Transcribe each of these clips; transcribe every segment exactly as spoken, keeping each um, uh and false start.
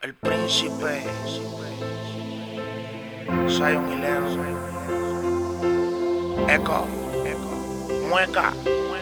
El príncipe Zion y Lennox, Echo, Mueca,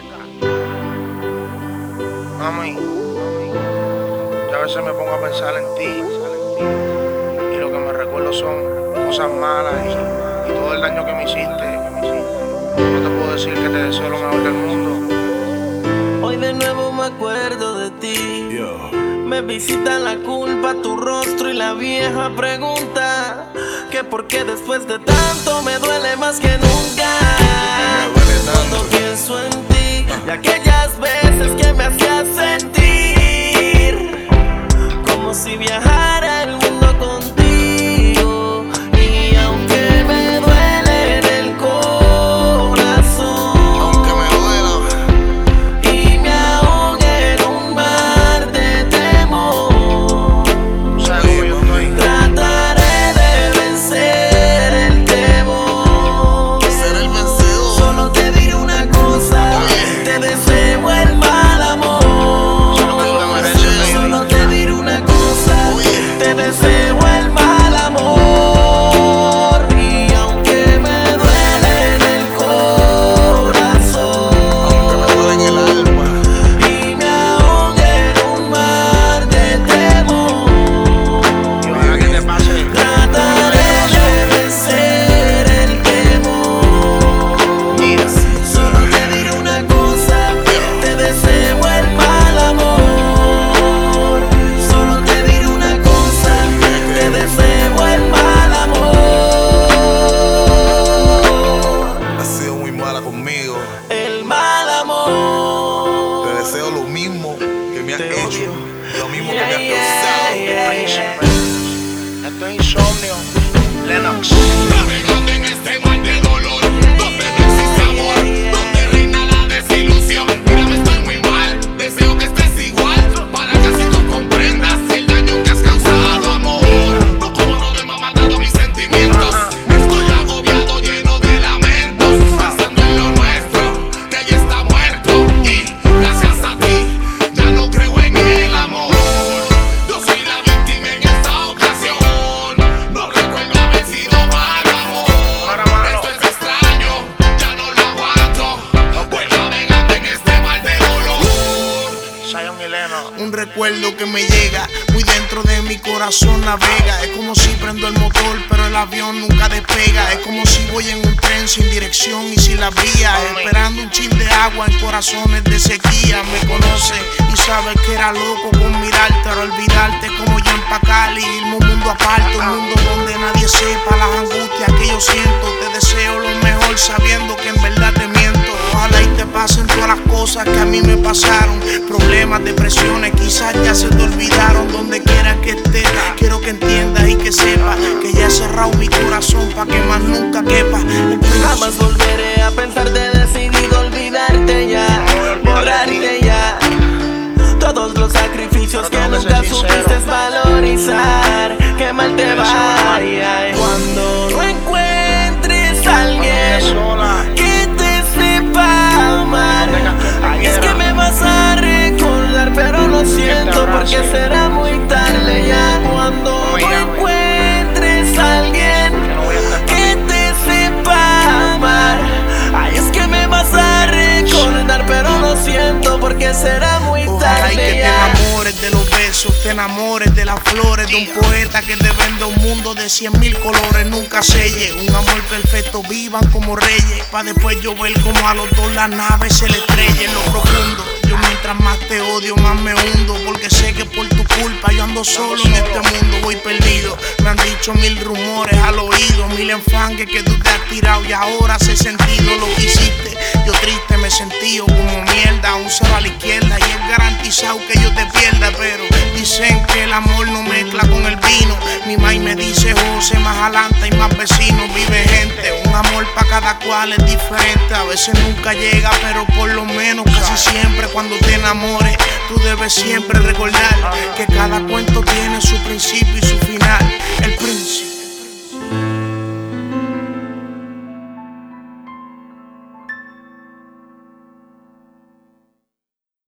mami. Yo a veces me pongo a pensar en ti y lo que me recuerdo son cosas malas y, y todo el daño que me hiciste. No te puedo decir que te deseo lo mejor del mundo. Hoy de nuevo me acuerdo de ti. Yo. Me visita la culpa, tu rostro y la vieja pregunta que por qué después de tanto me duele más que nunca. Cuando pienso en ti y aquellas veces que me hacías sentir como si viajara el mundo contigo. Y aunque me duele en el corazón, aunque me duela y me ahogue en un mar de temor, trataré de vencer el temor. ser el vencedor. Solo te diré una cosa: te deseo el mal amor. Solo te diré una cosa: te deseo el mal amor. Y aunque me duele en el corazón, aunque me duele en el alma, y me ahogue en un mar de temor, y ojalá que te pase. trataré de vencer el temor. Mira, Solo te diré una cosa: te deseo el mal amor. Solo te diré una cosa: te deseo el mal amor. Has sido muy mala conmigo. El mal amor. Te deseo lo mismo que me has Te hecho, odio. lo mismo que Yeah, me has yeah, causado. yeah, príncipe, esto es insomnio, Lennox. Navegando en este mar de dolor, donde no existe amor, donde reina la desilusión. Mírame, estoy muy mal, deseo que estés igual, para que así tú comprendas el daño que has causado, amor. No, como no me ha matado mis sentimientos. Estoy agobiado, lleno de lamentos, pensando en lo nuestro, que ya está muerto. Y gracias a ti, ya no creo en el amor. Yo soy la víctima en esta ocasión. No recuerdo haber sido mal Para amor. mano. Esto es extraño, ya no lo aguanto. Voy navegando en este mar de dolor. Zion y Lennox. Un recuerdo que me llega, muy dentro de mi corazón navega. Es como si prendo el motor, pero el avión nunca despega. Es como si voy en un tren sin dirección y sin la vía, esperando un chin de agua en corazones de sequía. Me conoce y sabe que era loco con mirarte, pero olvidarte como yo empacar y irme a un mundo aparte, un mundo donde nadie sepa las angustias que yo siento. Te deseo lo mejor sabiendo que en verdad te miento. Ojalá y te pasen todas las cosas que a mí me pasaron. Problemas, depresiones, quizás ya se te olvidaron. Donde quiera que estés, quiero que entiendas y que sepas que ya he cerrado mi corazón pa' que más nunca quepa el príncipe. Jamás volveré a pensar, te he decidido olvidarte ya, borrarte ya. Todos los sacrificios que Pero tengo que nunca ser sincero. supiste valorizar, que mal te vaya. Cuando no encuentres a alguien Sola. que te sepa amar, ay, es que me vas a recordar, pero lo siento porque será muy tarde ya. Cuando no encuentres a alguien Que no voy a estar que te sepa amar, ay, es que me vas a recordar, pero lo siento porque será muy Ojalá y que tarde te ya. enamores de los besos, te enamores de las flores, de un poeta que te vende un mundo de cien mil colores, nunca selle. Un amor perfecto, vivan como reyes, pa' después yo ver como a los dos las naves se le estrella en lo profundo. Yo mientras más te odio, más me hundo, porque sé que por tu culpa yo ando solo en este mundo, voy perdido. Me han dicho mil rumores al oído, mil enfangues que tú te has tirado y ahora sé sentido lo que hiciste. Yo triste me sentí como mierda, un cero a la izquierda y es garantizado que yo te pierda. Pero dicen que el amor no mezcla con el vino. Mi mai me dice José, más adelante hay más vecinos, vive gente. Un amor pa' cada cual es diferente, a veces nunca llega, pero por lo menos casi siempre cuando te enamores, tú debes siempre recordar que cada cuento tiene su principio y su final. El príncipe